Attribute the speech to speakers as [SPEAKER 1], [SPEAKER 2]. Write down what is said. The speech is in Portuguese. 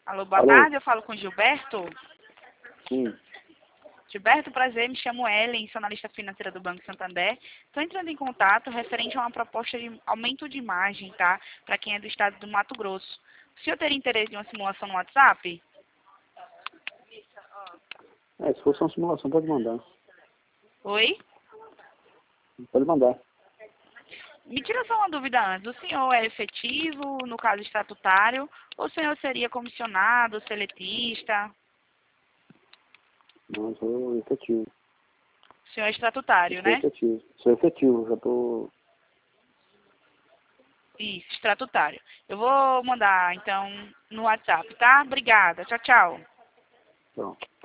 [SPEAKER 1] Alô, boa
[SPEAKER 2] Alô?
[SPEAKER 1] tarde, eu falo com Gilberto.
[SPEAKER 2] Sim.
[SPEAKER 1] Gilberto, prazer, me chamo Ellen, sou analista financeira do Banco Santander. Estou entrando em contato referente a uma proposta de aumento de margem, tá? Para quem é do estado do Mato Grosso. O senhor teria interesse em uma simulação no WhatsApp?
[SPEAKER 2] Se fosse uma simulação, pode mandar.
[SPEAKER 1] Oi?
[SPEAKER 2] Pode mandar.
[SPEAKER 1] Me tira só uma dúvida antes. O senhor é efetivo, no caso estatutário, ou o senhor seria comissionado, seletista?
[SPEAKER 2] Não, eu sou efetivo.
[SPEAKER 1] O senhor é
[SPEAKER 2] Eu
[SPEAKER 1] estatutário,
[SPEAKER 2] sou
[SPEAKER 1] né?
[SPEAKER 2] efetivo. Sou efetivo, já tô...
[SPEAKER 1] Isso, estatutário. Eu vou mandar, então, no WhatsApp, tá? Obrigada. Tchau, tchau.
[SPEAKER 2] Pronto.